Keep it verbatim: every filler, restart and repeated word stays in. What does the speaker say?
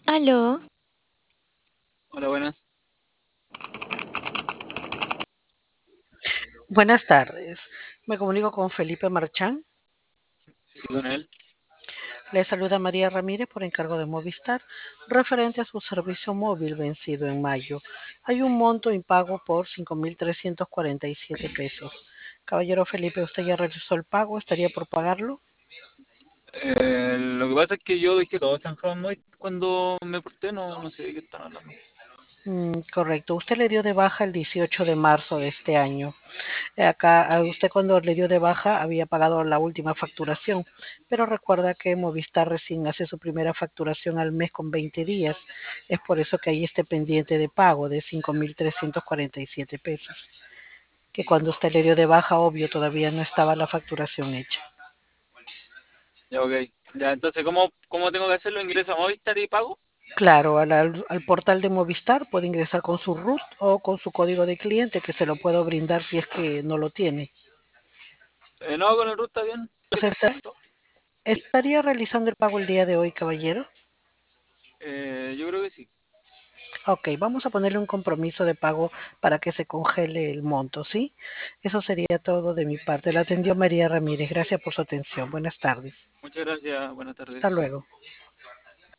Aló, Hola, buenas. Buenas tardes. Me comunico con Felipe Marchán. Sí, con él. Le saluda María Ramírez por encargo de Movistar, referente a su servicio móvil vencido en mayo. Hay un monto impago por cinco mil trescientos cuarenta y siete pesos. Caballero Felipe, ¿usted ya realizó el pago? ¿Estaría por pagarlo? Eh, lo que pasa es que yo dejé todo zanjado en Moist cuando me porté, no, no sé de qué están hablando. Mm, correcto. Usted le dio de baja el dieciocho de marzo de este año. Acá, a usted cuando le dio de baja había pagado la última facturación, pero recuerda que Movistar recién hace su primera facturación al mes con veinte días. Es por eso que hay este pendiente de pago de cinco mil trescientos cuarenta y siete pesos, que cuando usted le dio de baja, obvio, todavía no estaba la facturación hecha. Ya, ok. Ya, entonces, ¿cómo, cómo tengo que hacerlo? ¿Ingreso a Movistar y pago? Claro, al, al- al portal de Movistar puede ingresar con su RUT o con su código de cliente, que se lo puedo brindar si es que no lo tiene. Eh, no, con el RUT está bien. ¿Qué Entonces, esta- tanto? ¿estaría realizando el pago el día de hoy, caballero? Eh, yo creo que sí. Ok, vamos a ponerle un compromiso de pago para que se congele el monto, ¿sí? Eso sería todo de mi parte. La atendió María Ramírez. Gracias por su atención. Buenas tardes. Muchas gracias. Buenas Hasta tardes. luego.